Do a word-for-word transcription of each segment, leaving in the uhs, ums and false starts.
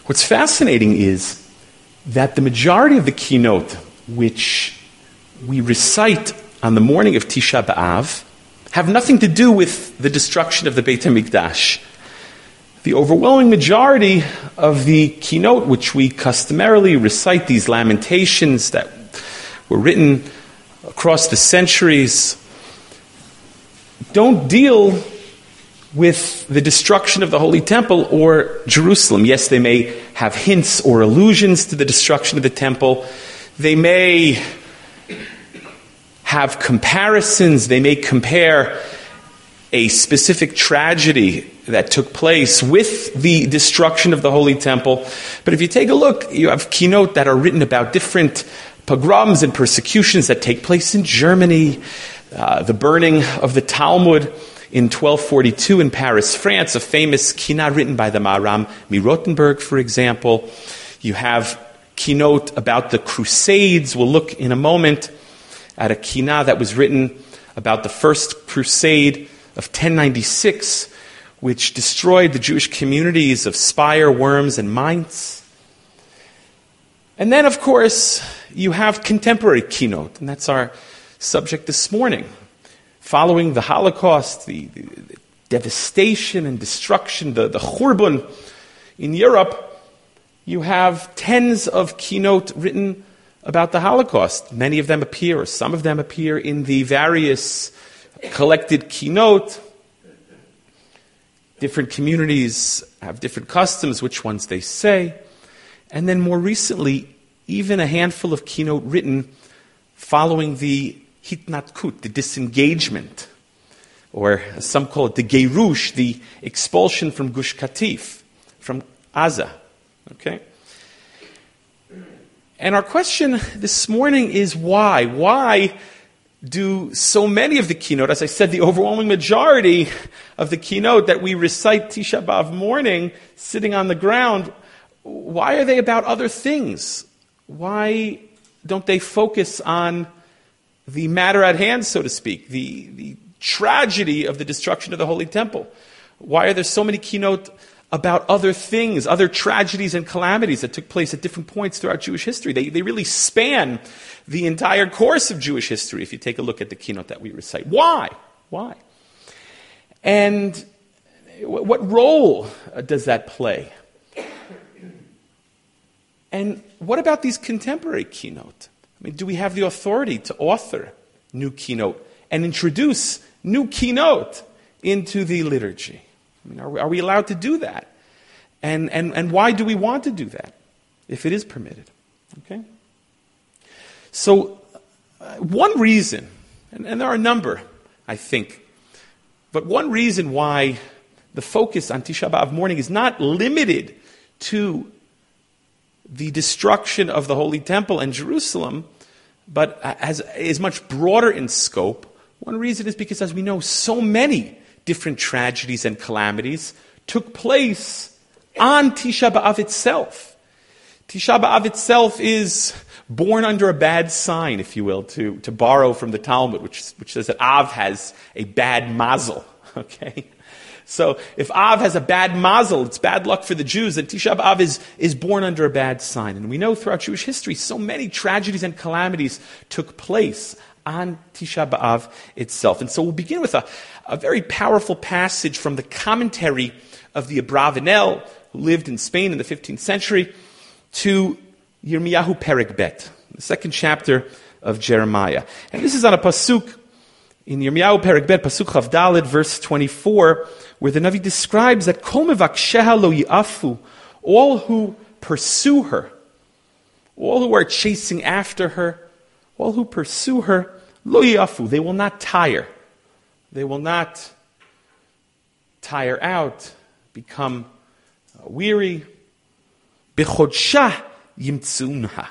What's fascinating is that the majority of the keynote which we recite on the morning of Tisha B'Av have nothing to do with the destruction of the Beit HaMikdash. The overwhelming majority of the keynote which we customarily recite, these lamentations that were written across the centuries, don't deal with the destruction of the Holy Temple or Jerusalem. Yes, they may have hints or allusions to the destruction of the Temple. They may have comparisons. They may compare a specific tragedy that took place with the destruction of the Holy Temple. But if you take a look, you have keynote that are written about different pogroms and persecutions that take place in Germany, uh, the burning of the Talmud in twelve forty-two in Paris, France, a famous kina written by the Maharam Mirottenberg, for example. You have keynote about the Crusades. We'll look in a moment at a kina that was written about the First Crusade of ten ninety-six, which destroyed the Jewish communities of Speyer, Worms, and Mainz. And then, of course, you have contemporary keynote, and that's our subject this morning. Following the Holocaust, the, the, the devastation and destruction, the, the Churban in Europe, you have tens of keynote written about the Holocaust. Many of them appear, or some of them appear, in the various collected keynote. Different communities have different customs, which ones they say. And then more recently, even a handful of keynote written following the Hitnatkut, the disengagement, or as some call it, the Gerush, the expulsion from Gush Katif, from Gaza. Okay? And our question this morning is why? Why do so many of the keynote, as I said, the overwhelming majority of the keynote that we recite Tisha B'Av morning, sitting on the ground, why are they about other things? Why don't they focus on the matter at hand, so to speak, the, the tragedy of the destruction of the Holy Temple? Why are there so many keynote about other things, other tragedies and calamities that took place at different points throughout Jewish history? They, they really span the entire course of Jewish history if you take a look at the keynote that we recite. Why? Why? And what role does that play? And what about these contemporary keynote? I mean, do we have the authority to author new keynote and introduce new keynote into the liturgy? I mean, are we, are we allowed to do that? And, and, and why do we want to do that, if it is permitted? Okay? So, uh, one reason, and, and there are a number, I think, but one reason why the focus on Tisha B'Av morning is not limited to the destruction of the Holy Temple and Jerusalem, but has, is much broader in scope. One reason is because, as we know, so many different tragedies and calamities took place on Tisha B'Av itself. Tisha B'Av itself is born under a bad sign, if you will, to, to borrow from the Talmud, which, which says that Av has a bad mazel. Okay? So if Av has a bad mazel, it's bad luck for the Jews, then Tisha B'Av is, is born under a bad sign. And we know throughout Jewish history, so many tragedies and calamities took place on Tisha B'Av itself. And so we'll begin with a, a very powerful passage from the commentary of the Abravanel, who lived in Spain in the fifteenth century, to Yirmiyahu Perek Bet, the second chapter of Jeremiah. And this is on a pasuk in Yirmiyahu Perek Bet, pasuk Chav Daled, verse twenty-four, where the Navi describes that Kol mevaksheha lo yi'afu, all who pursue her, all who are chasing after her, all who pursue her, lo yi'afu, they will not tire. They will not tire out, become weary. Bechodsha yimtzaunha.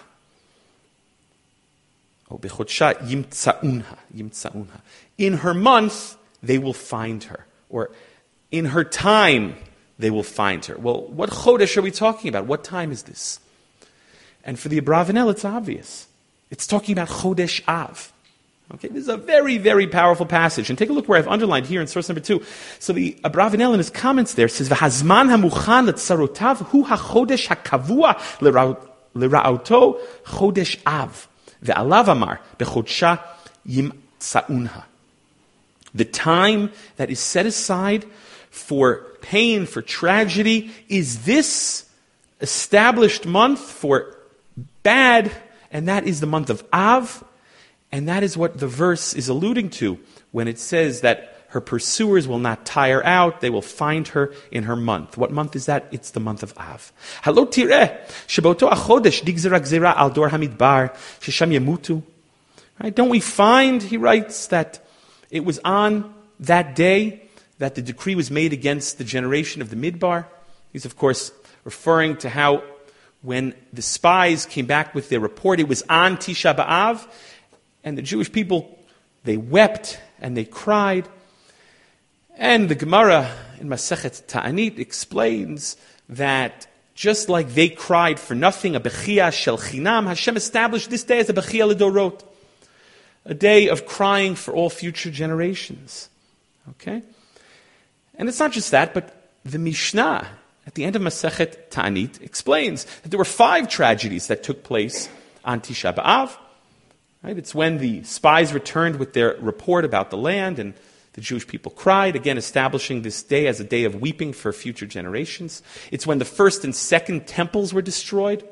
Oh, bechodsha yimtzaunha. Yimtzaunha. In her month, they will find her. Or in her time, they will find her. Well, what chodesh are we talking about? What time is this? And for the Abravanel, it's obvious. It's talking about Chodesh Av. Okay, this is a very, very powerful passage. And take a look where I've underlined here in source number two. So the Abravanel in his comments there says, "V'hazman hamuchan letzarotav hu hachodesh hakavua lera'oto chodesh av ve'alav amar bechodsha yimtzaunha." The time that is set aside for pain, for tragedy, is this established month for bad, and that is the month of Av. And that is what the verse is alluding to when it says that her pursuers will not tire out, they will find her in her month. What month is that? It's the month of Av. Halo tireh, sheboto achodesh digzera gzera al dor hamidbar, shesham yemutu. Right? Don't we find, he writes, that it was on that day that the decree was made against the generation of the Midbar? He's, of course, referring to how when the spies came back with their report, it was on Tisha B'Av, and the Jewish people, they wept and they cried. And the Gemara in Masechet Ta'anit explains that just like they cried for nothing, a Bechia Shel Chinam, Hashem established this day as a Bechia L'Dorot, a day of crying for all future generations. Okay? And it's not just that, but the Mishnah at the end of Masechet Ta'anit explains that there were five tragedies that took place on Tisha B'Av. Right? It's when the spies returned with their report about the land and the Jewish people cried, again establishing this day as a day of weeping for future generations. It's when the first and second temples were destroyed.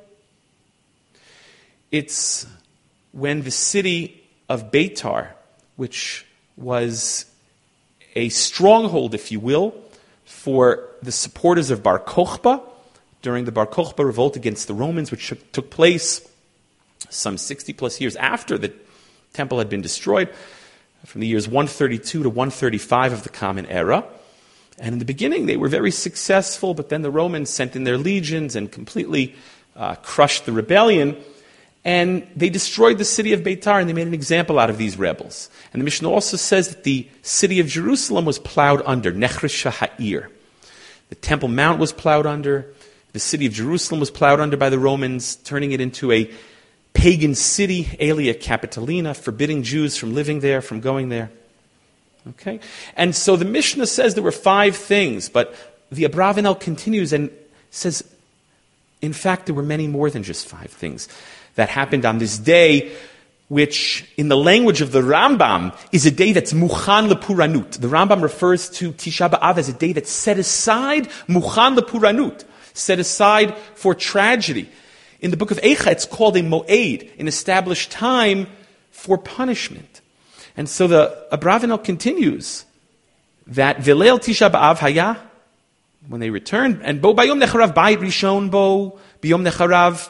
It's when the city of Beitar, which was a stronghold, if you will, for the supporters of Bar Kokhba during the Bar Kokhba revolt against the Romans, which took place some sixty plus years after the temple had been destroyed, from the years one thirty-two to one thirty-five of the Common Era. And in the beginning, they were very successful, but then the Romans sent in their legions and completely uh, crushed the rebellion. And they destroyed the city of Beitar, and they made an example out of these rebels. And the Mishnah also says that the city of Jerusalem was plowed under, Nechrish Ha'ir. The Temple Mount was plowed under. The city of Jerusalem was plowed under by the Romans, turning it into a pagan city, Aelia Capitolina, forbidding Jews from living there, from going there. Okay? And so the Mishnah says there were five things, but the Abravanel continues and says, in fact, there were many more than just five things that happened on this day, which, in the language of the Rambam, is a day that's Muchan Lepuranut. The Rambam refers to Tisha B'Av as a day that's set aside, Muchan Lepuranut, set aside for tragedy. In the book of Eicha, it's called a Mo'ed, an established time for punishment. And so the Abravanel continues that Vilel Tisha B'Av Haya, when they returned, and Bo Bayom Necharav Bayit Rishon Bo, Biyom Necharav,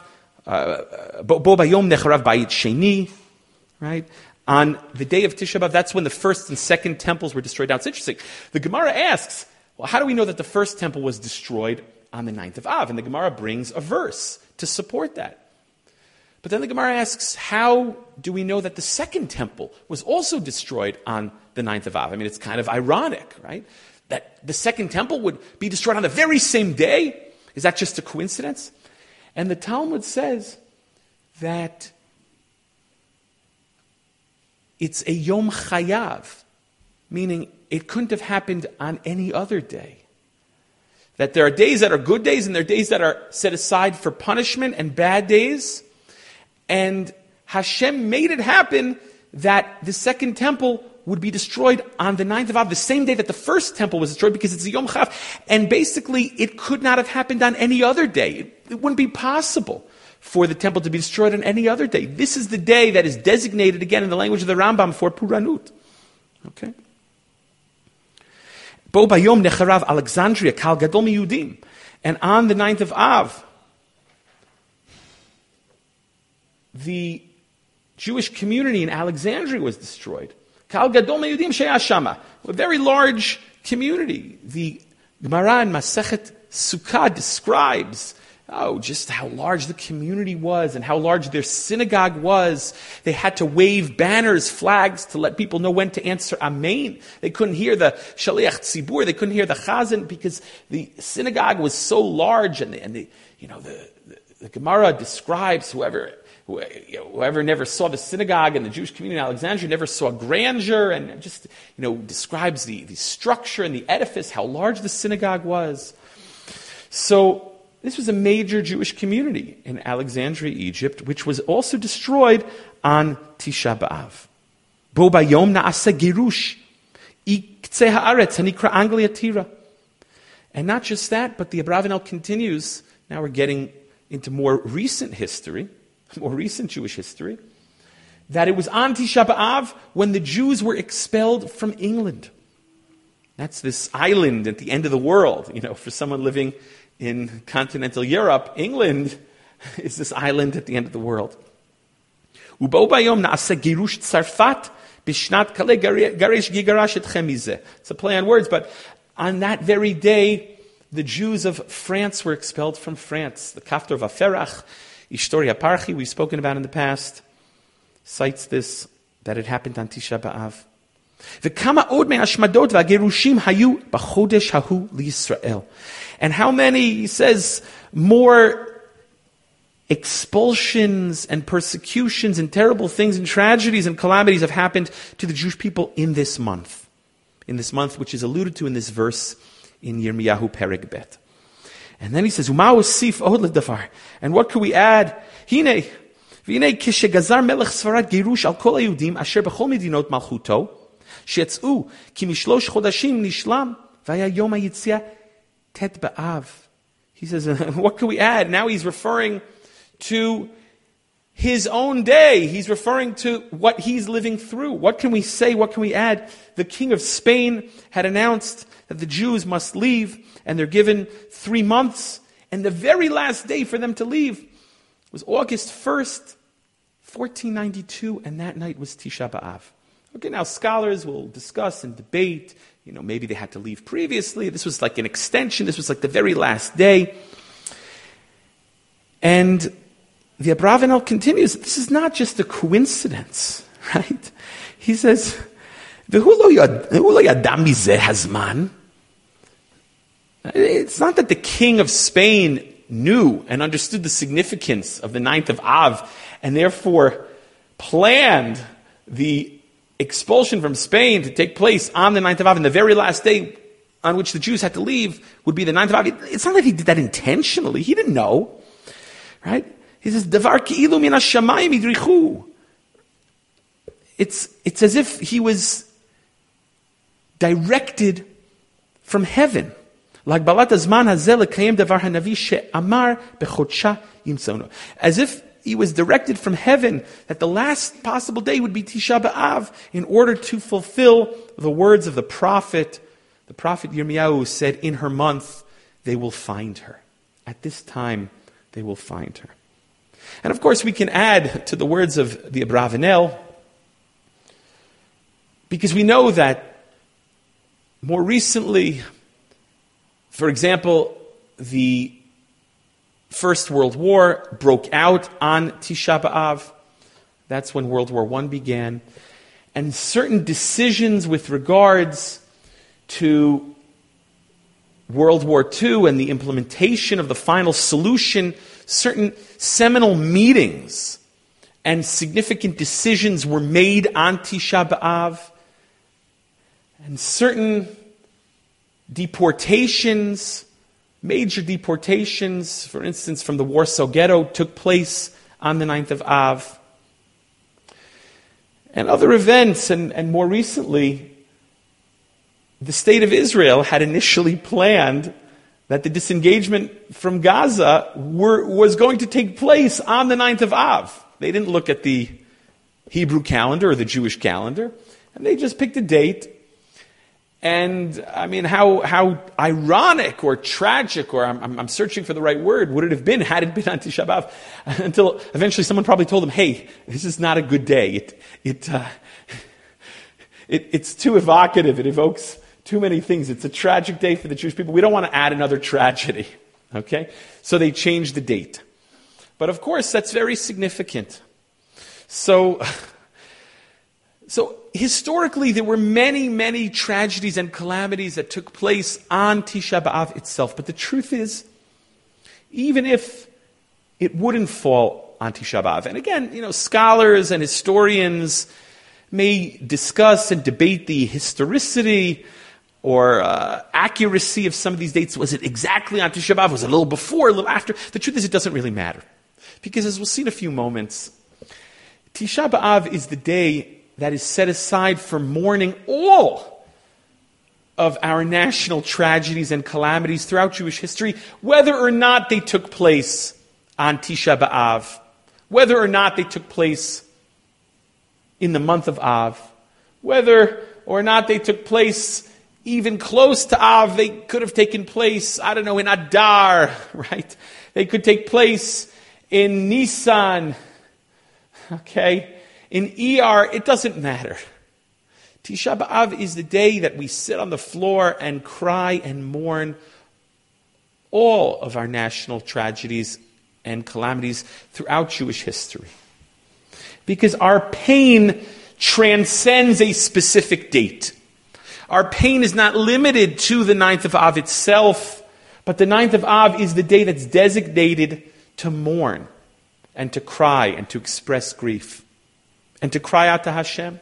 Bo Bayom Necharav Bayit Sheni, right? On the day of Tisha B'Av, that's when the first and second temples were destroyed. Now it's interesting. The Gemara asks, well, how do we know that the first temple was destroyed on the ninth of Av? And the Gemara brings a verse to support that. But then the Gemara asks, how do we know that the second temple was also destroyed on the ninth of Av? I mean, it's kind of ironic, right? That the second temple would be destroyed on the very same day? Is that just a coincidence? And the Talmud says that it's a Yom Chayav, meaning it couldn't have happened on any other day. That there are days that are good days and there are days that are set aside for punishment and bad days. And Hashem made it happen that the second temple would be destroyed on the ninth of Av, the same day that the first temple was destroyed, because it's a Yom Chav. And basically, it could not have happened on any other day. It, it wouldn't be possible for the temple to be destroyed on any other day. This is the day that is designated, again, in the language of the Rambam, for Puranut. Okay? Bo Bayom Necharav Alexandria Kal Gadol Miyudim. And on the ninth of Av, the Jewish community in Alexandria was destroyed. Kal Gadol Miyudim Sheya Shama. A very large community. The Gemara in Masechet Sukkah describes Oh, just how large the community was and how large their synagogue was. They had to wave banners, flags, to let people know when to answer Amen. They couldn't hear the Shaliach Tzibur. They couldn't hear the Chazan because the synagogue was so large, and the, and the you know the, the the Gemara describes whoever, whoever never saw the synagogue and the Jewish community in Alexandria never saw grandeur, and just, you know, describes the, the structure and the edifice, how large the synagogue was. So this was a major Jewish community in Alexandria, Egypt, which was also destroyed on Tisha B'Av. Bo bayom na'asa girush, iktzeh haaretz hanikra Anglia tira. And not just that, but the Abravanel continues. Now we're getting into more recent history, more recent Jewish history, that it was on Tisha B'Av when the Jews were expelled from England. That's this island at the end of the world. You know, for someone living in continental Europe, England is this island at the end of the world. Ubo bayom na'aseh girush Tzarfat bishnat kale garesh gigarash etchem mizeh. It's a play on words, but on that very day, the Jews of France were expelled from France. The Kaftor Vaferach, Ishtori Parchi, we've spoken about in the past, cites this, that it happened on Tisha B'Av. V'kama od me'ashmadot v'agerushim hayu b'chodesh hahu liYisrael. And how many, he says, more expulsions and persecutions and terrible things and tragedies and calamities have happened to the Jewish people in this month. In this month, which is alluded to in this verse in Yirmiyahu Perek Bet. And then he says, Uma osif od ledavar. And what could we add? Hine, v'hine kishegazar melech Sfarad girush al kol hayudim asher b'chol medinot malchuto, shetz'u ki mishlosh chodashim nishlam v'haya yom hayitzia tet b'av. He says, what can we add? Now he's referring to his own day. He's referring to what he's living through. What can we say? What can we add? The king of Spain had announced that the Jews must leave, and they're given three months. And the very last day for them to leave was August first, fourteen ninety-two, and that night was Tisha B'Av. Okay, now scholars will discuss and debate, you know, maybe they had to leave previously. This was like an extension. This was like the very last day. And the Abravanel continues, this is not just a coincidence, right? He says, it's not that the king of Spain knew and understood the significance of the ninth of Av and therefore planned the expulsion from Spain to take place on the ninth of Av, and the very last day on which the Jews had to leave would be the ninth of Av. It's not that he did that intentionally. He didn't know, right? He says, "Davar ki'ilu min hashamayim idrichu." It's it's as if he was directed from heaven. Like balat azman hazel lekayem davar hanavi she'amar bechodsha yimtzonu. As if he was directed from heaven that the last possible day would be Tisha B'Av in order to fulfill the words of the prophet. The prophet Yirmiyahu said, in her month, they will find her. At this time, they will find her. And of course, we can add to the words of the Abravanel, because we know that more recently, for example, the First World War broke out on Tisha B'Av. That's when World War One began. And certain decisions with regards to World War Two and the implementation of the final solution, certain seminal meetings and significant decisions were made on Tisha B'Av. And certain deportations, major deportations, for instance, from the Warsaw Ghetto, took place on the ninth of Av. And other events, and, and more recently, the state of Israel had initially planned that the disengagement from Gaza were, was going to take place on the ninth of Av. They didn't look at the Hebrew calendar or the Jewish calendar, and they just picked a date. And, I mean, how how ironic or tragic, or I'm, I'm searching for the right word, would it have been had it been on Tisha B'Av? Until eventually someone probably told them, hey, this is not a good day. It it, uh, it It's too evocative. It evokes too many things. It's a tragic day for the Jewish people. We don't want to add another tragedy. Okay? So they changed the date. But of course, that's very significant. So... So historically, there were many, many tragedies and calamities that took place on Tisha B'Av itself. But the truth is, even if it wouldn't fall on Tisha B'Av. And again, you know, scholars and historians may discuss and debate the historicity or uh, accuracy of some of these dates. Was it exactly on Tisha B'Av? Was it a little before, a little after? The truth is, it doesn't really matter. Because as we'll see in a few moments, Tisha B'Av is the day that is set aside for mourning all of our national tragedies and calamities throughout Jewish history, whether or not they took place on Tisha B'Av, whether or not they took place in the month of Av, whether or not they took place even close to Av. They could have taken place, I don't know, in Adar, right? They could take place in Nisan, okay? In Iyar, it doesn't matter. Tisha B'Av is the day that we sit on the floor and cry and mourn all of our national tragedies and calamities throughout Jewish history. Because our pain transcends a specific date. Our pain is not limited to the ninth of Av itself, but the ninth of Av is the day that's designated to mourn and to cry and to express grief and to cry out to Hashem.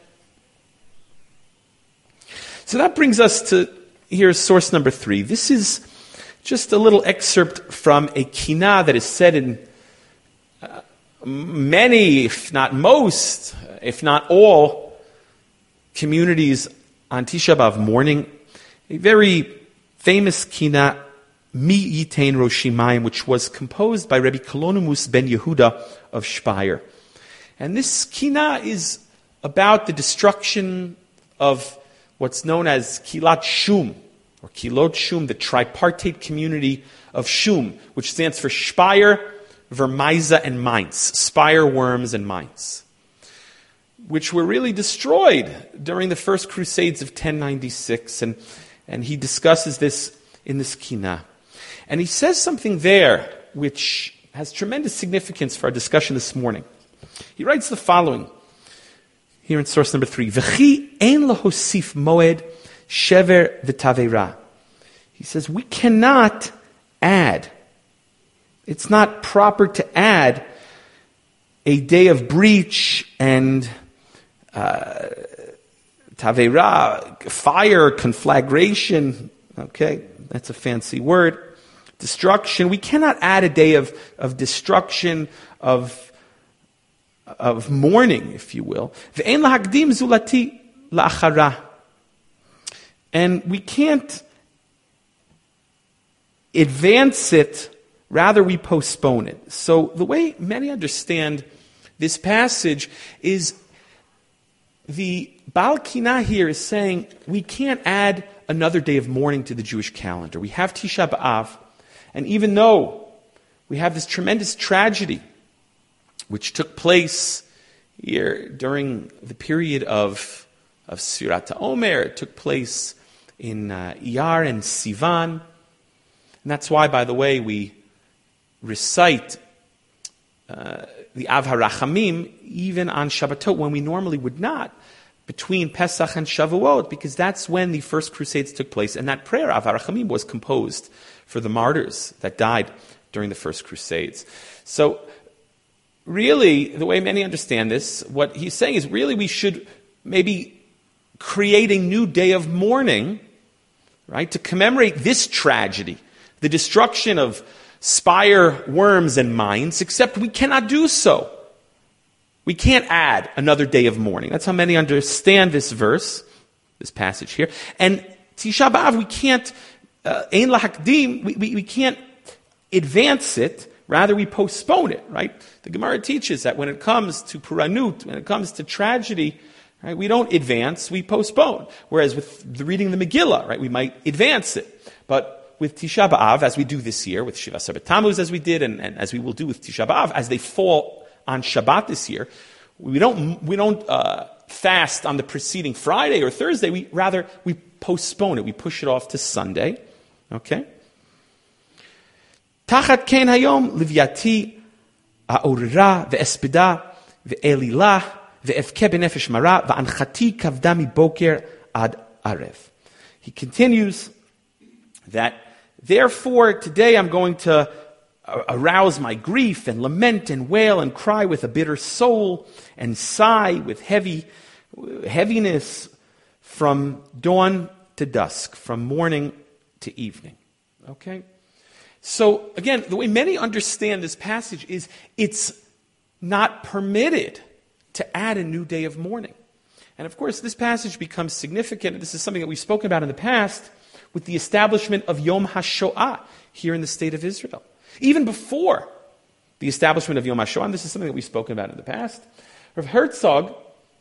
So that brings us to, here's source number three. This is just a little excerpt from a kinah that is said in uh, many, if not most, if not all, communities on Tisha B'Av morning. A very famous kinah, Mi Yitain Rosh Shimayim, which was composed by Rabbi Kalonimus ben Yehuda of Speyer. And this kinah is about the destruction of what's known as Kilat Shum, or Kilot Shum, the tripartite community of Shum, which stands for Speyer, Vermeisa, and Mainz. Speyer, Worms, and Mainz, which were really destroyed during the first Crusades of ten ninety-six. And, and he discusses this in this kinah. And he says something there which has tremendous significance for our discussion this morning. He writes the following, here in source number three. V'chi ein lahosif moed shever v'taveira. He says, we cannot add. It's not proper to add a day of breach and uh, taveira, fire, conflagration. Okay, that's a fancy word. Destruction. We cannot add a day of, of destruction, of of mourning, if you will. Ve'en lahakdim zulati la'achara. And we can't advance it, rather we postpone it. So the way many understand this passage is the Baal Kinah here is saying we can't add another day of mourning to the Jewish calendar. We have Tisha B'Av, and even though we have this tremendous tragedy which took place here during the period of, of Sfirat HaOmer, it took place in uh, Iyar and Sivan. And that's why, by the way, we recite uh, the Av HaRachamim even on Shabbatot when we normally would not, between Pesach and Shavuot, because that's when the first Crusades took place. And that prayer, Av HaRachamim, was composed for the martyrs that died during the first Crusades. So, really, the way many understand this, what he's saying is really we should maybe create a new day of mourning, right, to commemorate this tragedy, the destruction of Speyer, Worms, and Mainz, except we cannot do so. We can't add another day of mourning. That's how many understand this verse, this passage here. And Tisha B'Av, we can't, Ein Lahakdim, we, we, we can't advance it. Rather, we postpone it, right? The Gemara teaches that when it comes to Puranut, when it comes to tragedy, right, we don't advance, we postpone. Whereas with the reading the Megillah, right, we might advance it. But with Tisha B'Av, as we do this year, with Shiva Sabbat Tammuz as we did, and, and as we will do with Tisha B'Av, as they fall on Shabbat this year, we don't we don't uh, fast on the preceding Friday or Thursday. We rather we postpone it. We push it off to Sunday. Okay. Tachat ken hayom livyati ha'orira ve'espida ve'elilah ve'efke b'nefesh mara ve'anchati kavda miboker ad arev. He continues that, therefore, today I'm going to arouse my grief and lament and wail and cry with a bitter soul and sigh with heavy heaviness from dawn to dusk, from morning to evening. Okay? So, again, the way many understand this passage is it's not permitted to add a new day of mourning. And of course, this passage becomes significant. This is something that we've spoken about in the past with the establishment of Yom HaShoah here in the state of Israel. Even before the establishment of Yom HaShoah, and this is something that we've spoken about in the past, Rav Herzog,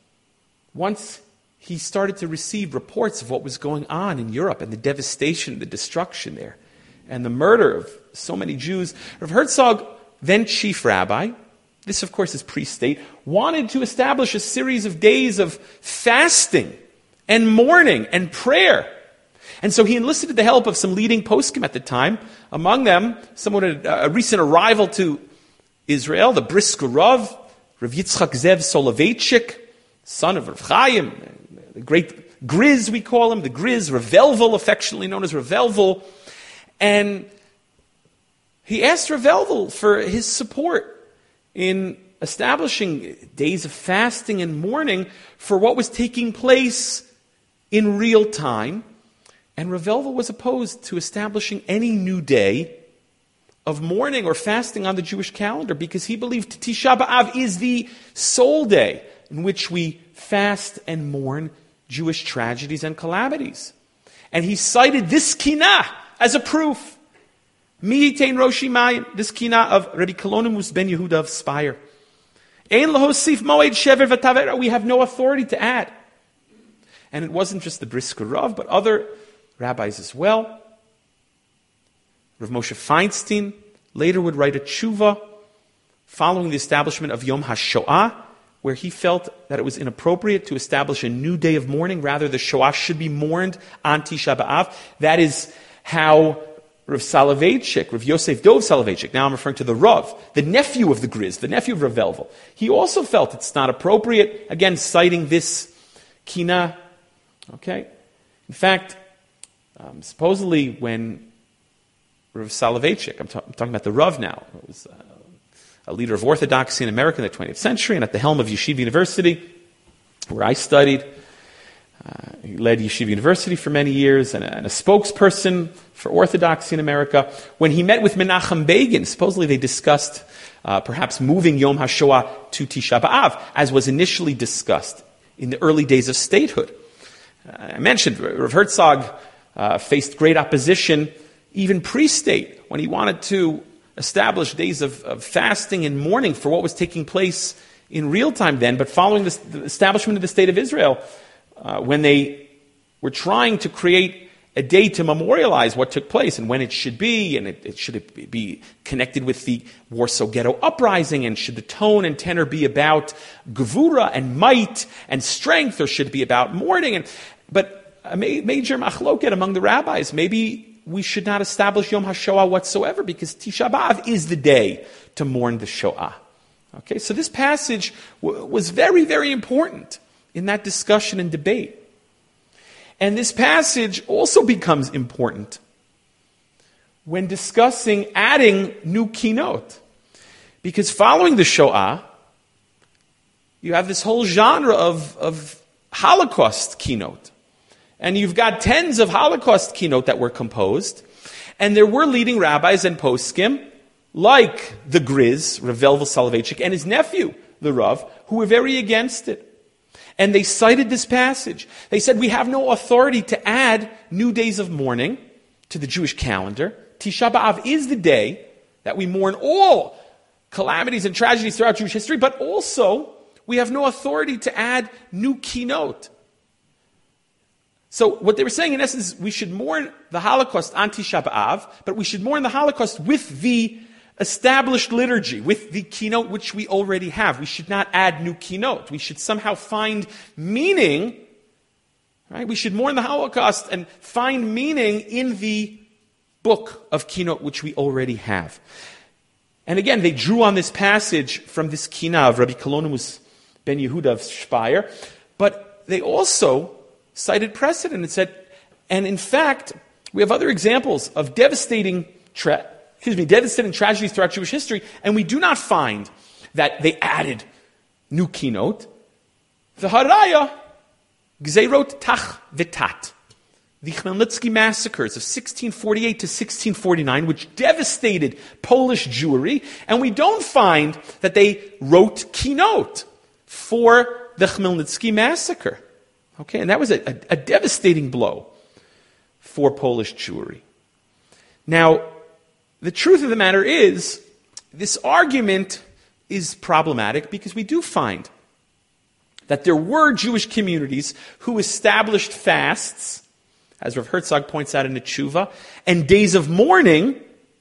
once he started to receive reports of what was going on in Europe and the devastation, the destruction there, and the murder of so many Jews, Rav Herzog, then chief rabbi, this of course is pre-state, wanted to establish a series of days of fasting and mourning and prayer. And so he enlisted the help of some leading poskim at the time. Among them, someone a, a recent arrival to Israel, the Brisker Rav, Rav Yitzchak Zev Soloveitchik, son of Rav Chaim, the great Griz we call him, the Griz, Rav Velvel, affectionately known as Rav Velvel. And he asked Rav Velvel for his support in establishing days of fasting and mourning for what was taking place in real time. And Rav Velvel was opposed to establishing any new day of mourning or fasting on the Jewish calendar because he believed Tisha B'Av is the sole day in which we fast and mourn Jewish tragedies and calamities. And he cited this kinah as a proof. Mi yitain roshi mayim, this kinah of Rabbi Kalonimus ben Yehuda of Speyer. Ein lahosif moed shever v'tavera, we have no authority to add. And it wasn't just the Brisker Rav, but other rabbis as well. Rav Moshe Feinstein later would write a tshuva following the establishment of Yom HaShoah, where he felt that it was inappropriate to establish a new day of mourning. Rather, the Shoah should be mourned on Tisha B'Av. That is how Rav Soloveitchik, Rav Yosef Dov Soloveitchik, now I'm referring to the Rav, the nephew of the Griz, the nephew of Rav Velvel, he also felt it's not appropriate, again, citing this kinah. Okay? In fact, um, supposedly when Rav Soloveitchik, I'm, ta- I'm talking about the Rav now, it was uh, a leader of Orthodoxy in America in the twentieth century, and at the helm of Yeshiva University, where I studied. Uh, he led Yeshiva University for many years, and a, and a spokesperson for Orthodoxy in America. When he met with Menachem Begin, supposedly they discussed uh, perhaps moving Yom HaShoah to Tisha B'Av, as was initially discussed in the early days of statehood. Uh, I mentioned Rav Herzog uh, faced great opposition, even pre-state, when he wanted to establish days of, of fasting and mourning for what was taking place in real time then, but following this, the establishment of the State of Israel, uh, when they were trying to create a day to memorialize what took place and when it should be, and it, it should it be connected with the Warsaw Ghetto Uprising, and should the tone and tenor be about gevura and might and strength, or should it be about mourning? And, but a ma- major machloket among the rabbis, maybe we should not establish Yom HaShoah whatsoever, because Tisha B'Av is the day to mourn the Shoah. Okay, so this passage w- was very, very important in that discussion and debate. And this passage also becomes important when discussing adding new kinot. Because following the Shoah, you have this whole genre of, of Holocaust kinot. And you've got tens of Holocaust kinot that were composed. And there were leading rabbis and poskim, like the Griz, Rav Velvel Soloveitchik, and his nephew, the Rav, who were very against it. And they cited this passage. They said, we have no authority to add new days of mourning to the Jewish calendar. Tisha B'Av is the day that we mourn all calamities and tragedies throughout Jewish history, but also we have no authority to add new kinot. So what they were saying, in essence, we should mourn the Holocaust on Tisha B'Av, but we should mourn the Holocaust with the established liturgy, with the kinot which we already have. We should not add new kinot. We should somehow find meaning, right? We should mourn the Holocaust and find meaning in the book of kinot which we already have. And again, they drew on this passage from this kinah of Rabbi Kalonimus ben Yehuda of Speyer, but they also cited precedent and said, and in fact, we have other examples of devastating tra- excuse me, devastating tragedies throughout Jewish history, and we do not find that they added new keynote. The Haraya, Gzeirot Tach V'Tat, the Khmelnytsky massacres of sixteen forty-eight to sixteen forty-nine, which devastated Polish Jewry, and we don't find that they wrote keynote for the Khmelnytsky massacre. Okay, and that was a, a, a devastating blow for Polish Jewry. Now, the truth of the matter is, this argument is problematic because we do find that there were Jewish communities who established fasts, as Rav Herzog points out in the Tshuva, and days of mourning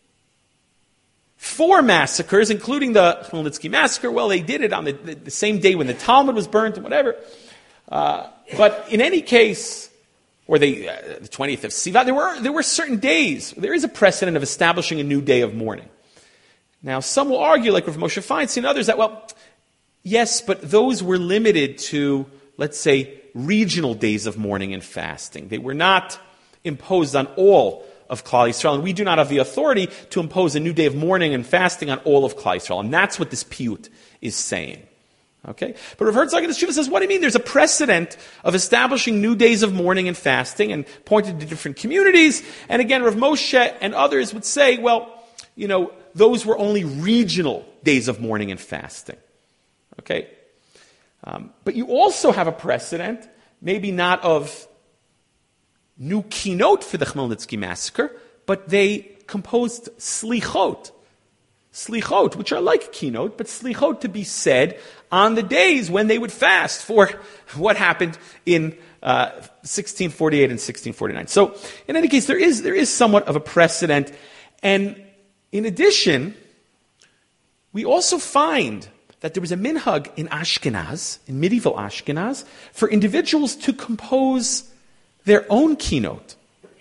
for massacres, including the Khmelnytsky massacre. Well, they did it on the, the, the same day when the Talmud was burnt and whatever. Uh, but in any case, or the, uh, the twentieth of Sivan, there were, there were certain days. There is a precedent of establishing a new day of mourning. Now, some will argue, like Rav Moshe Feinstein and others, that, well, yes, but those were limited to, let's say, regional days of mourning and fasting. They were not imposed on all of Klal Yisrael, and we do not have the authority to impose a new day of mourning and fasting on all of Klal Yisrael, and that's what this piyut is saying. Okay? But Rav Herzog in the Tshuva says, what do you mean? There's a precedent of establishing new days of mourning and fasting, and pointed to different communities, and again, Rav Moshe and others would say, well, you know, those were only regional days of mourning and fasting. Okay? Um, but you also have a precedent, maybe not of new keynote for the Khmelnytsky massacre, but they composed slichot. Slichot, which are like keynote, but slichot to be said on the days when they would fast for what happened in uh, sixteen forty-eight and sixteen forty-nine. So, in any case, there is there is somewhat of a precedent. And in addition, we also find that there was a minhag in Ashkenaz, in medieval Ashkenaz, for individuals to compose their own keynote.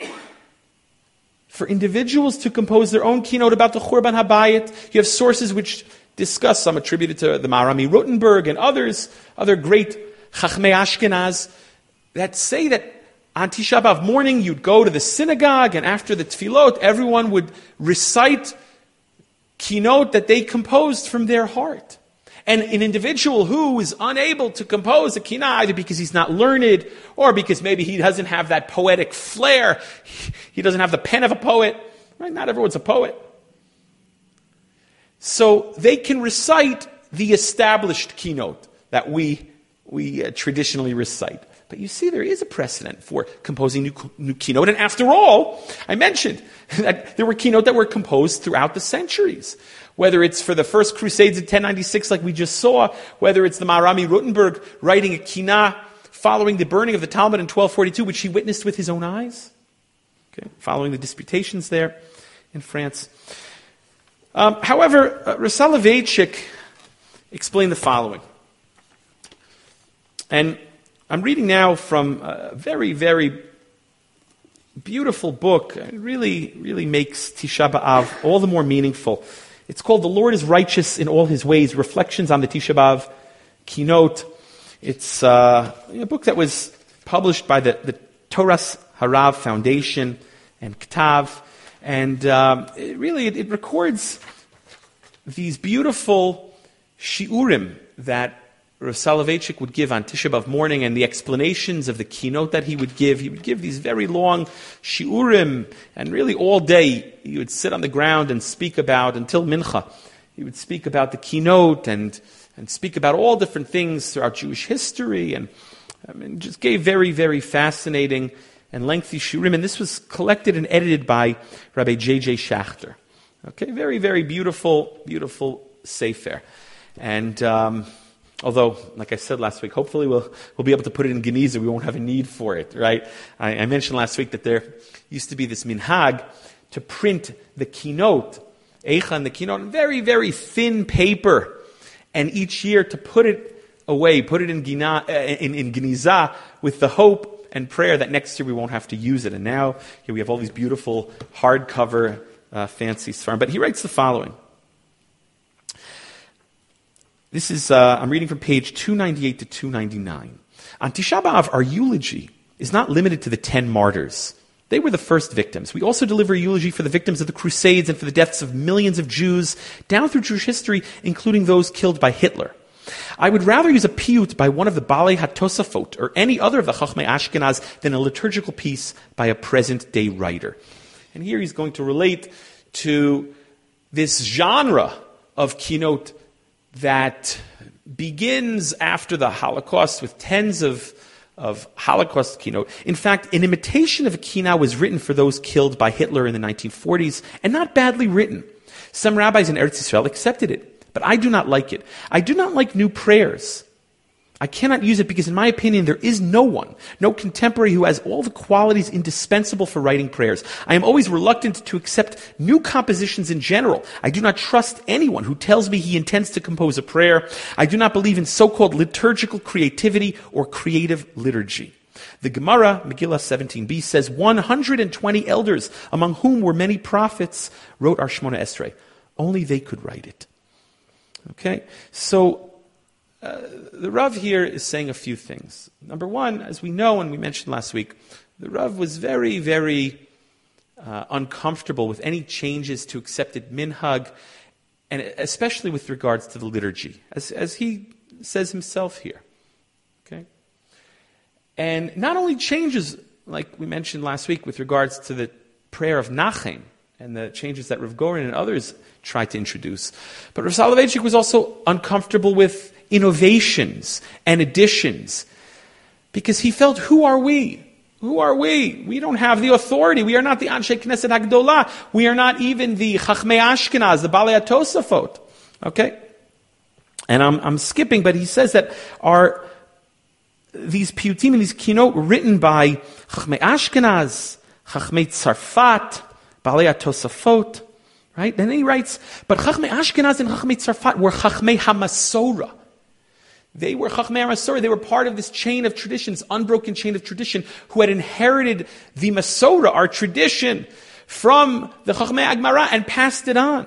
For individuals to compose their own keynote about the Churban HaBayit. You have sources which discuss, some attributed to the Maharami Rutenberg and others, other great Chachmei Ashkenaz, that say that on Tisha B'Av morning you'd go to the synagogue, and after the tefillot everyone would recite keynote that they composed from their heart. And an individual who is unable to compose a kinah, either because he's not learned, or because maybe he doesn't have that poetic flair, he doesn't have the pen of a poet, right? Not everyone's a poet. So they can recite the established keynote that we, we uh, traditionally recite. But you see, there is a precedent for composing new, new keynote. And after all, I mentioned that there were keynote that were composed throughout the centuries. Whether it's for the first Crusades in ten ninety-six, like we just saw, whether it's the Maharami Rutenberg writing a kinah following the burning of the Talmud in twelve forty-two, which he witnessed with his own eyes, okay, following the disputations there in France. Um, however, uh, Rav Soloveitchik explained the following. And I'm reading now from a very, very beautiful book. It really, really makes Tisha B'Av all the more meaningful. It's called The Lord is Righteous in All His Ways, Reflections on the Tisha B'Av Keynote. It's uh, a book that was published by the, the Toras Harav Foundation and Ktav. And um, it really, it, it records these beautiful shiurim that Rav Soloveitchik would give on Tisha B'Av morning, and the explanations of the keynote that he would give. He would give these very long shiurim, and really all day he would sit on the ground and speak about, until mincha, he would speak about the keynote and, and speak about all different things throughout Jewish history, and I mean, just gave very, very fascinating and lengthy shiurim. And this was collected and edited by Rabbi J J Schachter. Okay, very, very beautiful, beautiful sefer. And um, although, like I said last week, hopefully we'll we'll be able to put it in Geniza. We won't have a need for it, right? I, I mentioned last week that there used to be this minhag to print the keynote, Eicha and the keynote, in very, very thin paper, and each year to put it away, put it in, Gina, uh, in, in Geniza, with the hope and prayer that next year we won't have to use it. And now here we have all these beautiful hardcover, uh, fancy svarim. But he writes the following. This is, uh, I'm reading from page two ninety-eight to two ninety-nine. On Tisha B'Av, our eulogy is not limited to the ten martyrs They were the first victims. We also deliver a eulogy for the victims of the Crusades and for the deaths of millions of Jews down through Jewish history, including those killed by Hitler. I would rather use a piyut by one of the Balei HaTosafot or any other of the Chachmei Ashkenaz than a liturgical piece by a present-day writer. And here he's going to relate to this genre of kinot that begins after the Holocaust with tens of, of Holocaust kinot. In fact, an imitation of a kina was written for those killed by Hitler in the nineteen forties, and not badly written. Some rabbis in Eretz Yisrael accepted it. But I do not like it. I do not like new prayers. I cannot use it because, in my opinion, there is no one, no contemporary who has all the qualities indispensable for writing prayers. I am always reluctant to accept new compositions in general. I do not trust anyone who tells me he intends to compose a prayer. I do not believe in so-called liturgical creativity or creative liturgy. The Gemara, Megillah seventeen b, says one hundred twenty elders, among whom were many prophets, wrote our Shemona Esrei. Only they could write it. Okay, so uh, the Rav here is saying a few things. Number one, as we know and we mentioned last week, the Rav was very, very uh, uncomfortable with any changes to accepted minhag, and especially with regards to the liturgy, as, as he says himself here. Okay, and not only changes, like we mentioned last week, with regards to the prayer of Nachem, and the changes that Rav Goren and others tried to introduce. But Rav Soloveitchik was also uncomfortable with innovations and additions, because he felt, who are we? Who are we? We don't have the authority. We are not the Anshe Knesset HaGdolah. We are not even the Chachmei Ashkenaz, the Balei HaTosafot. Okay? And I'm, I'm skipping, but he says that our these piyutim and these kinot written by Chachmei Ashkenaz, Chachmei Tzarfat, Balei HaTosafot, right? Then he writes, but Chachmei Ashkenaz and Chachmei Tzarfat were Chachmei HaMasora. They were Chachmei HaMasora. They were part of this chain of traditions, unbroken chain of tradition, who had inherited the Masora, our tradition, from the Chachmei Agmara and passed it on.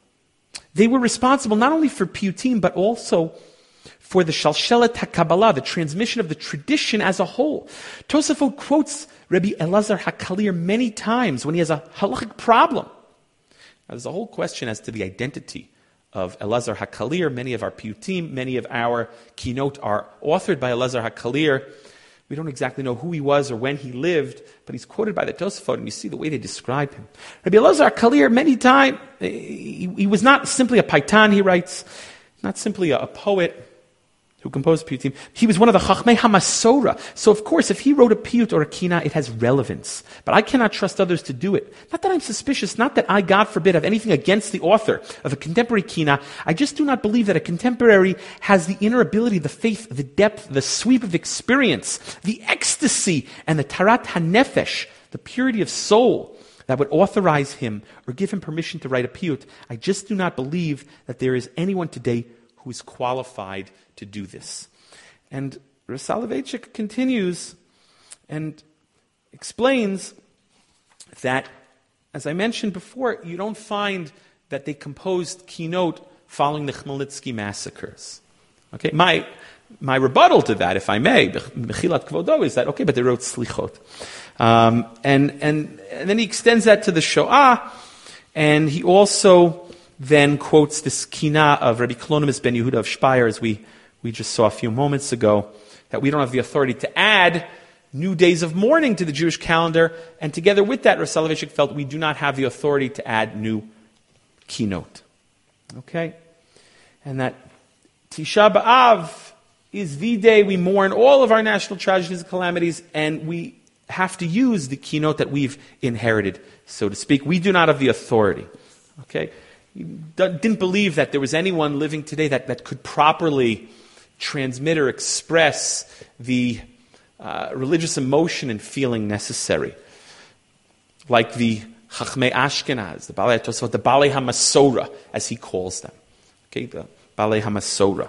They were responsible not only for piyutim, but also for the Shalshelet HaKabbalah, the transmission of the tradition as a whole. Tosafot quotes Rabbi Elazar HaKalir many times when he has a halachic problem. Now, there's a whole question as to the identity of Elazar HaKalir. Many of our piyutim, many of our kinot are authored by Elazar HaKalir. We don't exactly know who he was or when he lived, but he's quoted by the Tosafot, and you see the way they describe him. Rabbi Elazar HaKalir, many times, he, he was not simply a paitan, he writes, not simply a, a poet who composed piyutim. He was one of the Chachmei HaMasora. So, of course, if he wrote a piyut or a kina, it has relevance. But I cannot trust others to do it. Not that I'm suspicious, not that I, God forbid, have anything against the author of a contemporary kina. I just do not believe that a contemporary has the inner ability, the faith, the depth, the sweep of experience, the ecstasy, and the tarat hanefesh, the purity of soul, that would authorize him or give him permission to write a piyut. I just do not believe that there is anyone today who is qualified to do this. And Rav Soloveitchik continues and explains that, as I mentioned before, you don't find that they composed kinot following the Khmelnytsky massacres. Okay, my my rebuttal to that, if I may, Mechilat Kvodo, is that okay, but they wrote slichot, um, and and and then he extends that to the Shoah, and he also then quotes this kina of Rabbi Klonimus ben Yehuda of Speyer, as we, we just saw a few moments ago, that we don't have the authority to add new days of mourning to the Jewish calendar, and together with that, Rav Soloveitchik felt we do not have the authority to add new kinot. Okay? And that Tisha B'Av is the day we mourn all of our national tragedies and calamities, and we have to use the kinot that we've inherited, so to speak. We do not have the authority. Okay? He didn't believe that there was anyone living today that, that could properly transmit or express the uh, religious emotion and feeling necessary. Like the Chachmei Ashkenaz, the Balei HaTosafot, the Balei HaMasora, as he calls them. Okay, the Balei HaMasora.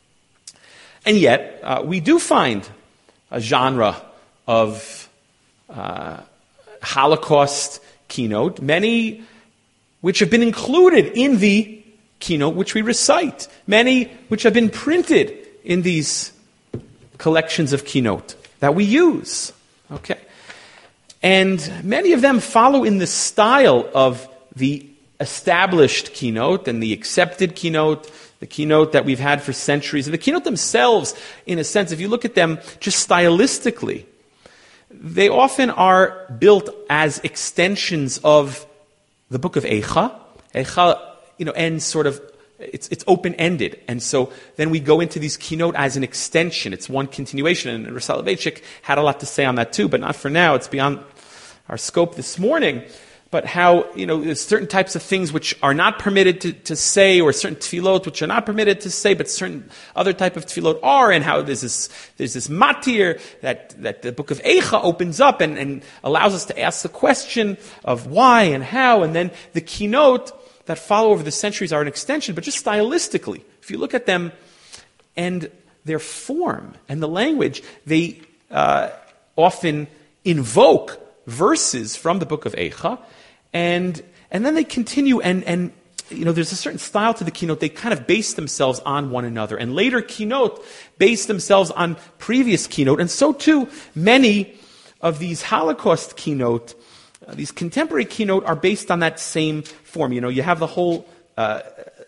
And yet, uh, we do find a genre of uh, Holocaust kinot, many which have been included in the kinot which we recite, many which have been printed in these collections of kinot that we use. Okay, And many of them follow in the style of the established keynote and the accepted keynote, the keynote that we've had for centuries. And the keynote themselves, in a sense, if you look at them just stylistically, they often are built as extensions of the book of Eicha. Eicha, you know, ends sort of, it's it's open-ended. And so then we go into these keynote as an extension. It's one continuation. And Rav Soloveitchik had a lot to say on that too, but not for now. It's beyond our scope this morning. But how, you know, there's certain types of things which are not permitted to, to say, or certain tefillot which are not permitted to say, but certain other type of tefillot are, and how there's this there's this matir that, that the book of Eicha opens up and, and allows us to ask the question of why and how, and then the keynote that follow over the centuries are an extension, but just stylistically, if you look at them and their form and the language, they uh, often invoke verses from the book of Eicha, and and then they continue, and and you know there's a certain style to the keynote. They kind of base themselves on one another, and later keynote base themselves on previous keynote, and so too many of these Holocaust keynote, uh, these contemporary keynote, are based on that same form. You know, you have the whole uh,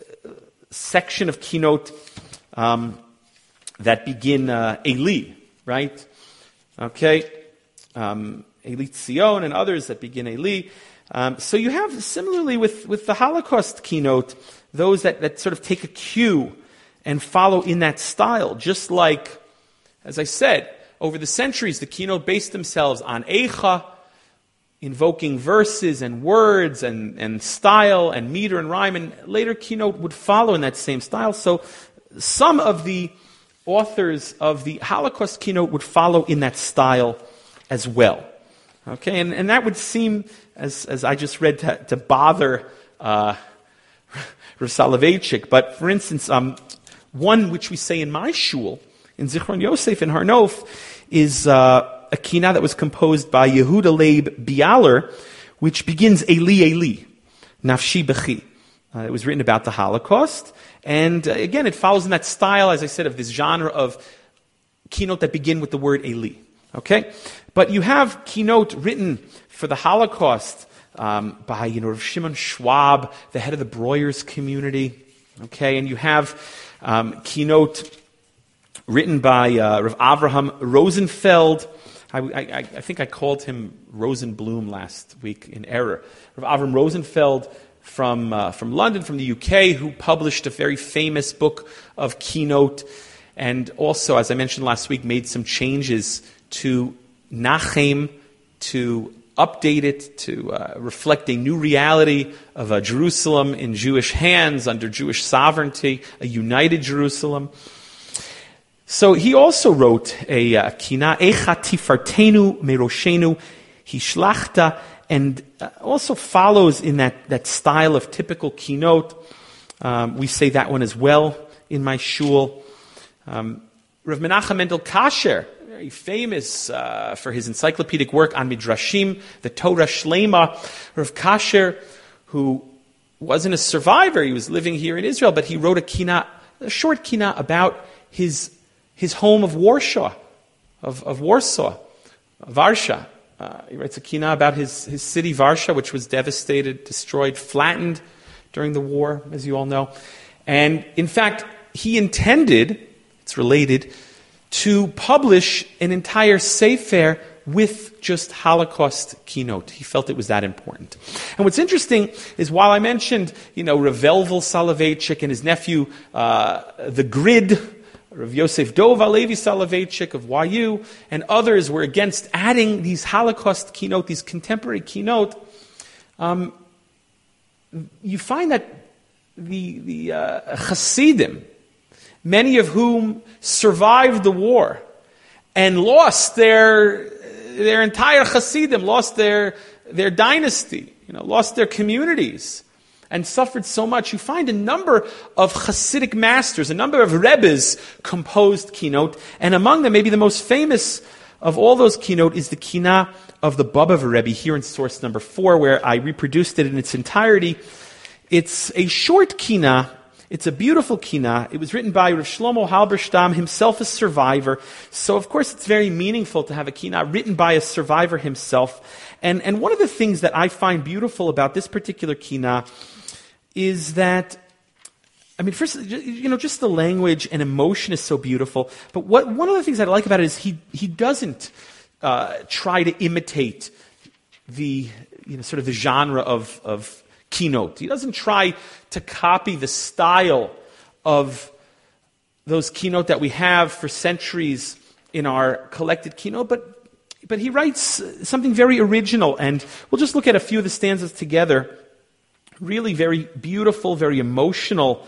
section of keynote um, that begin uh, Eli, right? Okay. Um, Eli Tzion and others that begin Eli. Um, so you have, similarly with, with the Holocaust keynote, those that, that sort of take a cue and follow in that style. Just like, as I said, over the centuries, the keynote based themselves on Eicha, invoking verses and words and, and style and meter and rhyme, and later keynote would follow in that same style. So some of the authors of the Holocaust keynote would follow in that style as well. Okay, and, and that would seem, as as I just read, to, to bother uh, Rav Soloveitchik. But for instance, um, one which we say in my shul, in Zichron Yosef in Har Nof, is uh, a kina that was composed by Yehuda Leib Bialer, which begins Eli Eli, Nafshi Bechi. Uh, it was written about the Holocaust. And uh, again, it follows in that style, as I said, of this genre of keynote that begin with the word Eli. Okay? But you have keynote written for the Holocaust um, by, you know, Rav Shimon Schwab, the head of the Breuers community. Okay? And you have um, keynote written by uh, Rav Avraham Rosenfeld. I, I, I think I called him Rosenblum last week in error. Rav Avraham Rosenfeld from uh, from London, from the U K, who published a very famous book of keynote, and also, as I mentioned last week, made some changes to Nachem, to update it, to uh, reflect a new reality of a Jerusalem in Jewish hands, under Jewish sovereignty, a united Jerusalem. So he also wrote a uh, kina, Eicha Tifartenu Meroshenu Hishlachta, and uh, also follows in that, that style of typical keynote. Um, we say that one as well in my shul. Um, Rav Menachem Mendel Kasher, very famous uh, for his encyclopedic work on Midrashim, the Torah Shlema. Rav Kasher, who wasn't a survivor, he was living here in Israel, but he wrote a kina, a short kina about his his home of Warsaw, of, of Warsaw, Varsha. Uh, he writes a kina about his, his city, Varsha, which was devastated, destroyed, flattened during the war, as you all know. And in fact, he intended, it's related, to publish an entire sefer with just Holocaust keynote. He felt it was that important. And what's interesting is, while I mentioned, you know, Rav Velvel Soloveitchik and his nephew, uh, the Grid, Rav Yosef Dov Alevi Soloveitchik of Y U, and others were against adding these Holocaust keynote, these contemporary keynote, um, you find that the, the uh, Hasidim, many of whom survived the war and lost their their entire Hasidim, lost their their dynasty, you know, lost their communities, and suffered so much. You find a number of Hasidic masters, a number of Rebbes composed keynote, and among them, maybe the most famous of all those keynote is the kina of the Bobov Rebbe here in source number four, where I reproduced it in its entirety. It's a short kina, It's a beautiful kina. It was written by Rav Shlomo Halberstam, himself a survivor. So, of course, it's very meaningful to have a kina written by a survivor himself. And, and one of the things that I find beautiful about this particular kina is that, I mean, first, you know, just the language and emotion is so beautiful. But what one of the things I like about it is he he doesn't uh, try to imitate the, you know, sort of the genre of of keynote. He doesn't try to copy the style of those keynote that we have for centuries in our collected keynote, but but he writes something very original, and we'll just look at a few of the stanzas together. Really very beautiful, very emotional,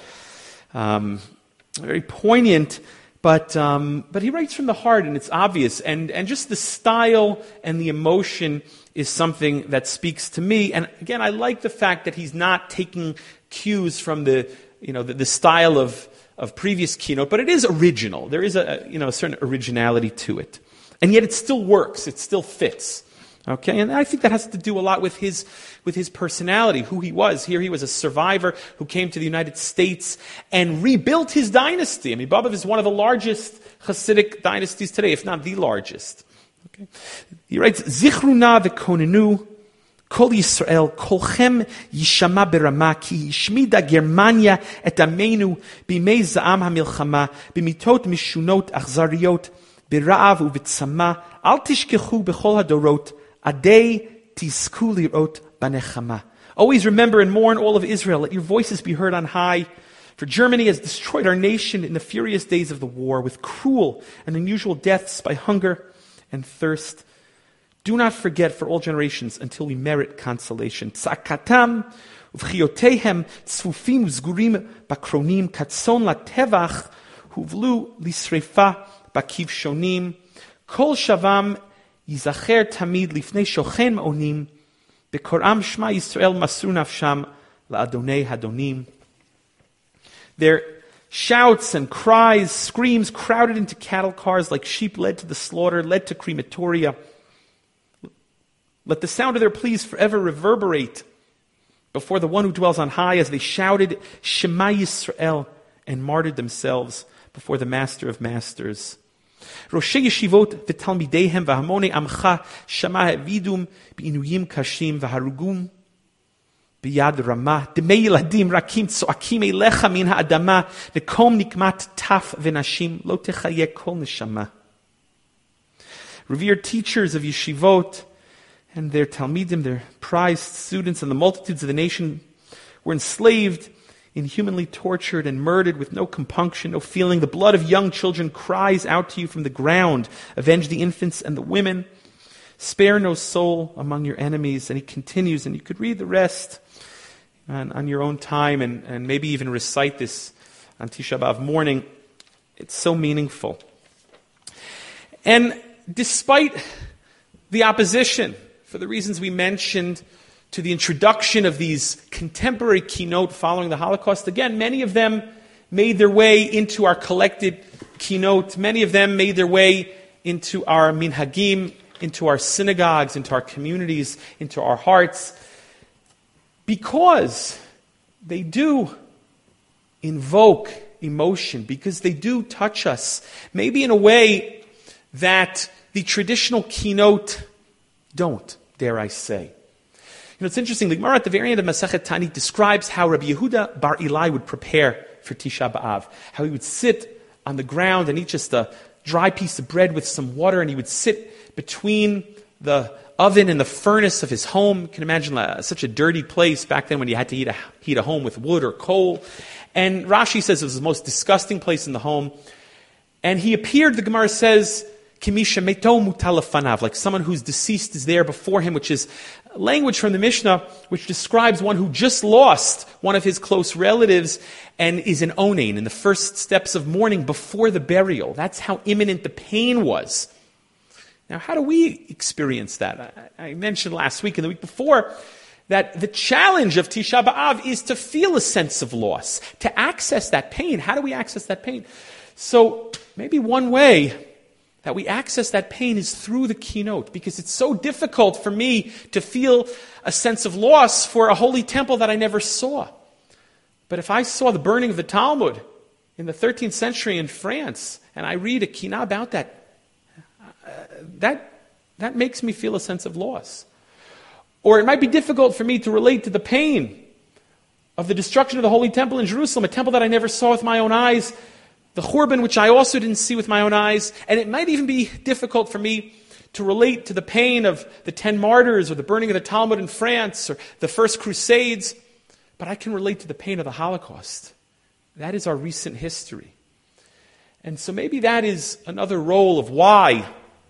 um, very poignant, but um, but he writes from the heart, and it's obvious, and and just the style and the emotion is something that speaks to me. And again, I like the fact that he's not taking cues from the, you know, the, the style of, of previous keynote, but it is original. There is a, you know, a certain originality to it. And yet it still works, it still fits. Okay? And I think that has to do a lot with his with his personality, who he was. Here he was a survivor who came to the United States and rebuilt his dynasty. I mean, Babov is one of the largest Hasidic dynasties today, if not the largest. Okay. He writes, Zichruna v'konenu, Kol Yisrael, kolchem yishama berama, ki yishmida Germania et amenu, bimei za'am hamilchama, bimitot mishunot achzariot, bera'av u'v'tzama, al tishkechu b'chol hadorot, adei tizku lirot banechama. Always remember and mourn, all of Israel, let your voices be heard on high. For Germany has destroyed our nation in the furious days of the war, with cruel and unusual deaths by hunger and thirst. Do not forget for all generations until we merit consolation. Tzakatam uvchiotehem tzfufim uzgurim bakronim katson latevach huvlu lisrefa bakiv shonim kol shavam yizacher tamid lifnei shochen onim bekoram shma Yisrael masru nafsham laadonei hadonim. Their shouts and cries, screams crowded into cattle cars like sheep led to the slaughter, led to crematoria. Let the sound of their pleas forever reverberate before the one who dwells on high as they shouted Shema Yisrael and martyred themselves before the Master of Masters. Roshei Yeshivot v'talmideihem v'hamone amcha shama ha'vidum b'inuyim kashim v'harugum b'yad ramah demei yiladim rakim tzoakim eilecha min ha'adama nekom nikmat taf v'nashim lo techayeh kol neshama. Revered teachers of yeshivot and their talmidim, their prized students, and the multitudes of the nation were enslaved, inhumanly tortured, and murdered with no compunction, no feeling. The blood of young children cries out to you from the ground. Avenge the infants and the women. Spare no soul among your enemies. And he continues, and you could read the rest on, on your own time, and, and maybe even recite this on Tisha B'Av morning. It's so meaningful. And despite the opposition, for the reasons we mentioned, to the introduction of these contemporary keynote following the Holocaust, again, many of them made their way into our collected keynote. Many of them made their way into our minhagim, into our synagogues, into our communities, into our hearts, because they do invoke emotion, because they do touch us, maybe in a way that the traditional keynote don't, dare I say. You know, it's interesting. The Gemara at the very end of Masechet Ta'anit describes how Rabbi Yehuda Bar Ilai would prepare for Tisha B'Av. How he would sit on the ground and eat just a dry piece of bread with some water, and he would sit between the oven and the furnace of his home. You can imagine uh, such a dirty place back then when you had to heat a, heat a home with wood or coal. And Rashi says it was the most disgusting place in the home. And he appeared, the Gemara says, Kimisha meto mutalafanav, like someone who's deceased is there before him, which is language from the Mishnah, which describes one who just lost one of his close relatives and is in onain, in the first steps of mourning before the burial. That's how imminent the pain was. Now, how do we experience that? I, I mentioned last week and the week before that the challenge of Tisha B'Av is to feel a sense of loss, to access that pain. How do we access that pain? So maybe one way that we access that pain is through the keynote, because it's so difficult for me to feel a sense of loss for a holy temple that I never saw. But if I saw the burning of the Talmud in the thirteenth century in France, and I read a kinah about that, uh, that, that makes me feel a sense of loss. Or it might be difficult for me to relate to the pain of the destruction of the Holy Temple in Jerusalem, a temple that I never saw with my own eyes, the Churban, which I also didn't see with my own eyes. And it might even be difficult for me to relate to the pain of the ten martyrs or the burning of the Talmud in France or the first Crusades. But I can relate to the pain of the Holocaust. That is our recent history. And so maybe that is another role of why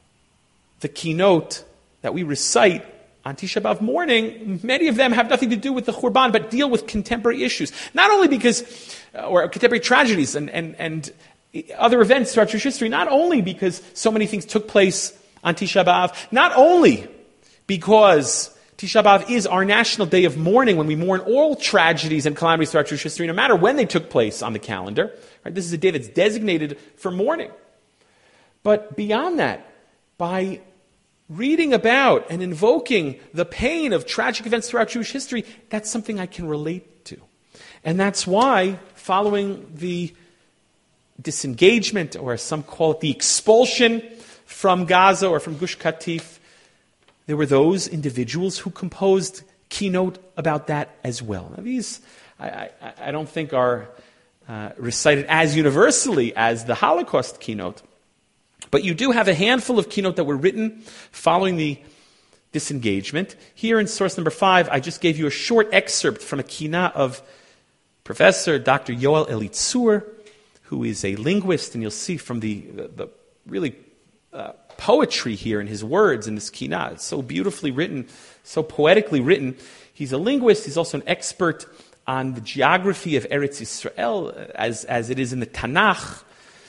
the keynote that we recite on Tisha B'Av morning, many of them have nothing to do with the Churban, but deal with contemporary issues. Not only because, uh, or contemporary tragedies and, and, and other events throughout Jewish history, not only because so many things took place on Tisha B'Av, not only because Tisha B'Av is our national day of mourning when we mourn all tragedies and calamities throughout Jewish history, no matter when they took place on the calendar. Right? This is a day that's designated for mourning. But beyond that, by reading about and invoking the pain of tragic events throughout Jewish history, that's something I can relate to. And that's why, following the disengagement, or as some call it, the expulsion from Gaza or from Gush Katif, there were those individuals who composed keynote about that as well. Now these, I, I, I don't think are uh, recited as universally as the Holocaust keynote, but you do have a handful of keynote that were written following the disengagement. Here in source number five, I just gave you a short excerpt from a kina of Professor Doctor Yoel Elitzur, who is a linguist, and you'll see from the, the, the really uh, poetry here in his words in this kina. It's so beautifully written, so poetically written. He's a linguist. He's also an expert on the geography of Eretz Yisrael, as, as it is in the Tanakh.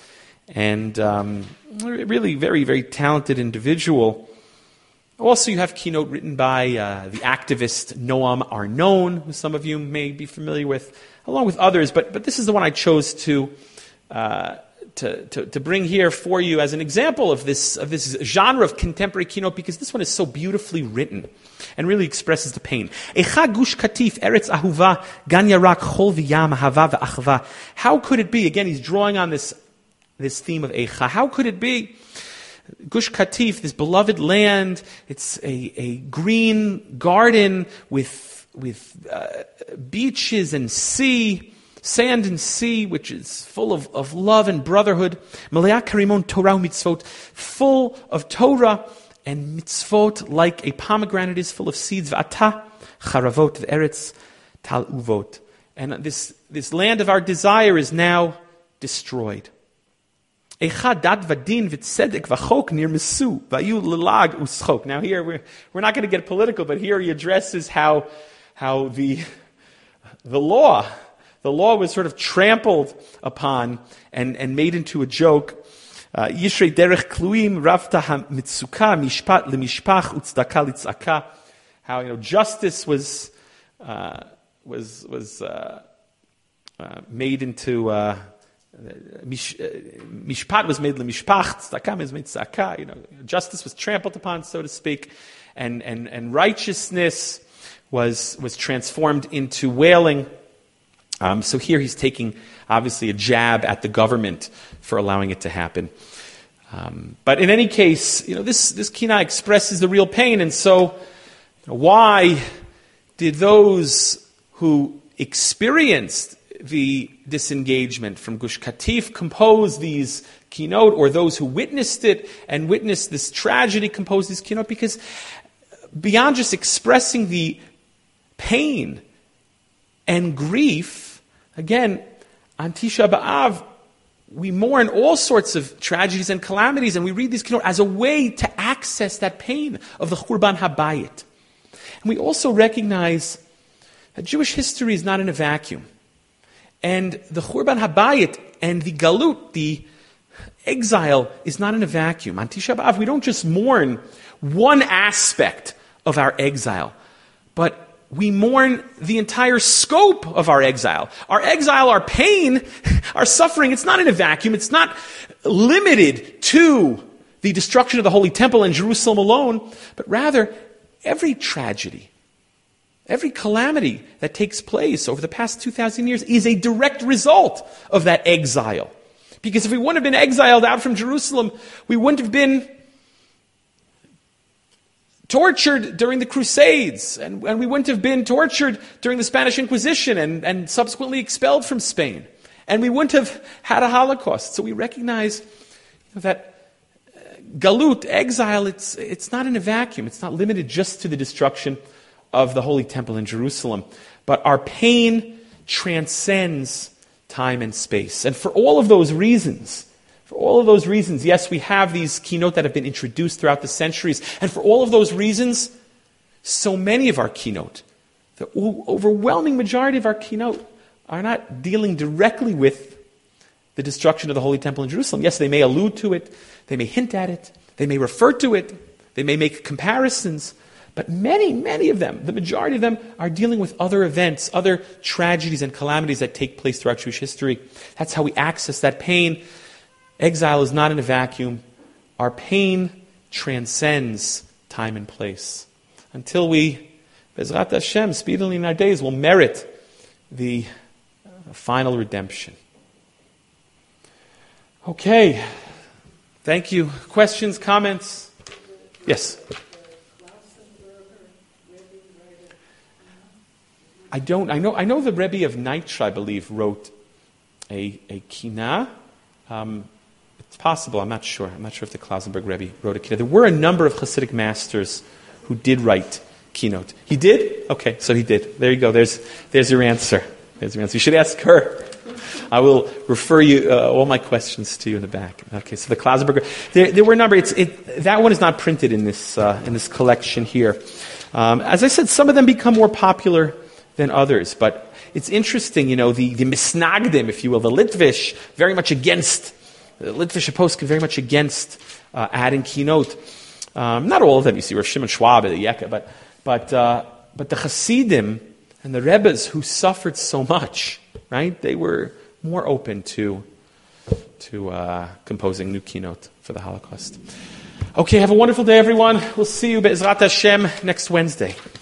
And um, really very, very talented individual. Also, you have keynote written by uh, the activist Noam Arnon, who some of you may be familiar with, along with others. But but this is the one I chose to uh, to, to to bring here for you as an example of this of this genre of contemporary keynote, because this one is so beautifully written and really expresses the pain. Echa Gush Katif Eretz Ahuva Gan Yarak Chol V'Yam Hava V'Achva. How could it be? Again, he's drawing on this. This theme of Eicha. How could it be? Gush Katif, this beloved land, it's a, a green garden with, with uh, beaches and sea, sand and sea, which is full of, of love and brotherhood. Meleah Karimon Torah mitzvot, full of Torah and mitzvot, like a pomegranate is full of seeds. V'ata charavot v'eretz tal uvot. And this, this land of our desire is now destroyed. Now here, we're, we're not going to get political, but here he addresses how, how the, the law, the law was sort of trampled upon and, and made into a joke. Yishrei derech kluim rafta ha-mitzuka mishpat lemishpach utzdaka litzaka. How, you know, justice was, uh, was, was, uh, uh, made into, uh, Mish, uh, mishpat was made lemishpach, tzedakah was made tzedakah. You know, justice was trampled upon, so to speak, and and and righteousness was was transformed into wailing. Um, so here he's taking obviously a jab at the government for allowing it to happen. Um, but in any case, you know, this this kina expresses the real pain, and so you know, why did those who experienced the disengagement from Gush Katif compose these keynote, or those who witnessed it and witnessed this tragedy compose these keynote? Because beyond just expressing the pain and grief, again, on Tisha B'Av, we mourn all sorts of tragedies and calamities, and we read these keynote as a way to access that pain of the Churban HaBayit. And we also recognize that Jewish history is not in a vacuum. And the Churban HaBayit and the Galut, the exile, is not in a vacuum. On Tisha B'Av, we don't just mourn one aspect of our exile, but we mourn the entire scope of our exile. Our exile, our pain, our suffering, it's not in a vacuum. It's not limited to the destruction of the Holy Temple in Jerusalem alone, but rather every tragedy, Every calamity that takes place over the past two thousand years is a direct result of that exile. Because if we wouldn't have been exiled out from Jerusalem, we wouldn't have been tortured during the Crusades, and, and we wouldn't have been tortured during the Spanish Inquisition and, and subsequently expelled from Spain. And we wouldn't have had a Holocaust. So we recognize that galut, exile, it's, it's not in a vacuum. It's not limited just to the destruction of the Holy Temple in Jerusalem. But our pain transcends time and space. And for all of those reasons, for all of those reasons, yes, we have these keynote that have been introduced throughout the centuries. And for all of those reasons, so many of our keynote, the overwhelming majority of our keynote, are not dealing directly with the destruction of the Holy Temple in Jerusalem. Yes, they may allude to it, they may hint at it, they may refer to it, they may make comparisons, but many, many of them, the majority of them, are dealing with other events, other tragedies and calamities that take place throughout Jewish history. That's how we access that pain. Exile is not in a vacuum. Our pain transcends time and place. Until we, Bezrat Hashem, speedily in our days, will merit the final redemption. Okay. Thank you. Questions, comments? Yes. I don't. I know. I know the Rebbe of Nitra, I believe, wrote a a kina. Um, it's possible. I'm not sure. I'm not sure if the Klausenberg Rebbe wrote a kina. There were a number of Hasidic masters who did write keynote. He did? Okay, so he did. There you go. There's there's your answer. There's your answer. You should ask her. I will refer you uh, all my questions to you in the back. Okay, so the Klausenberg. There, there were a number. It's it. That one is not printed in this uh, in this collection here. Um, as I said, some of them become more popular than others, but it's interesting. You know, the the Misnagdim, if you will, the Litvish, very much against the Litvish Poskim, very much against uh, adding keynote. Um, not all of them. You see, Rav Shimon Schwab, the Yekka, but but uh, but the Hasidim and the Rebbes who suffered so much, right? They were more open to to uh, composing new keynote for the Holocaust. Okay, have a wonderful day, everyone. We'll see you, Be'ezrat Hashem, next Wednesday.